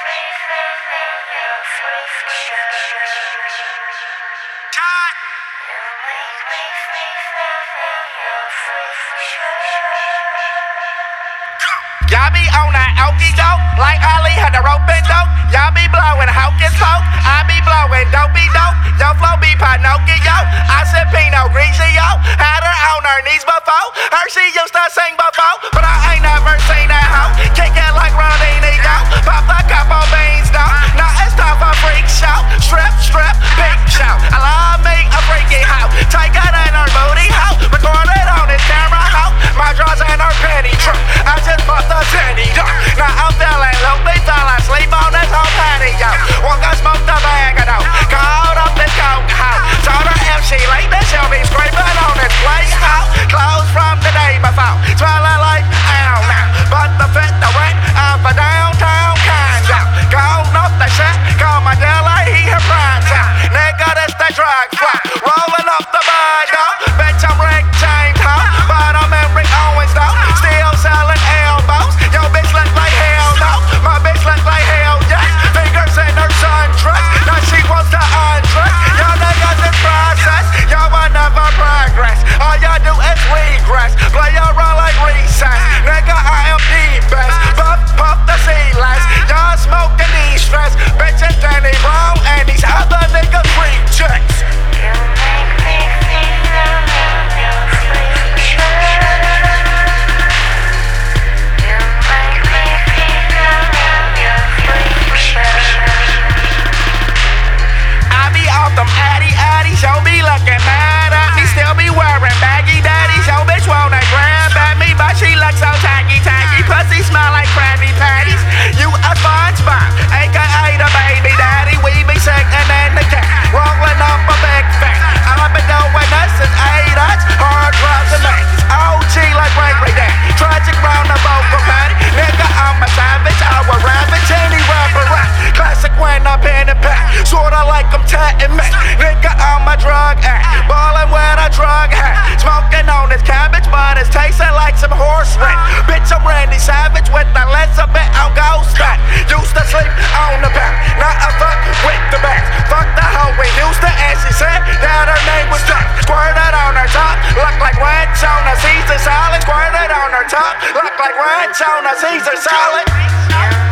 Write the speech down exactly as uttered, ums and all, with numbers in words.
Y'all be on that okie doke, like Ali had the rope and dope. Y'all be blowing hocus pocus, I be blowing dopey dope. Yo flow be Pinocchio, I said Pinot Grigio. Had her on her knees before, her she used to sing before, but I ain't never seen that hoe kick it like Ronaldinho. Pop a couple beans though, now it's time for freak show. Strip, strip, big show. I love me a freaky hoe, take it in her booty hoe, record it on this camera hoe. My drawers and her penny true. I just bought the titty dog. Now I'm feeling loopy, fell asleep on this whole patio. Walk and smoke the bag of dope, called up this coke hoe. Told her if she late, then she'll be scraping on this place hoe. Clothes from the day before, smelling like ow now. But the fit the rent of a downtown condo. Gone off the shit, call my dealer, he her prime time. Nigga, this the drug fly, rolling up the bud though. Bitch, I'm Rick James hoe, but I'm Eric Owens though. Still selling elbows, yo bitch look like hell no. My bitch look like hell yes, fingers in her sundress. Now she wants to undress, y'all niggas in process, y'all will never progress. All y'all do is regress, play around like recess. Nigga, I am the best, puff, puff the C-less. Y'all smoking these stress, bitches Danny Brown and these other niggas freak chicks. Them addy addies, yo be looking mad at me. Still be wearing baggy daddies, yo bitch wanna grab at me, but she looks so tacky tacky. Pussy smell like Krabby Patties. You a SpongeBob, aka the baby daddy. We be sitting in the cat, rolling up a big fat. I've been doing this since eight us, hard drugs and mates. O G like Gregory Dan, tragic round the vocal patty. Nigga, I'm a savage, I will ravage any rapper rap. Classic when I'm pen and pack, sorta like I'm tatting me. Nigga, I'm a drug addict, ballin' with a drug hat. Smoking on this cabbage, but it's tasting like some horse rat. Bitch, I'm Randy Savage with the Elizabeth on ghost that. Used to sleep on the back, not a fuck with the back. Fuck the hoe in Houston, and she said that her name was Jack. Squirted on her top, look like ranch on a Caesar salad. Squirted on her top, look like ranch on a Caesar salad.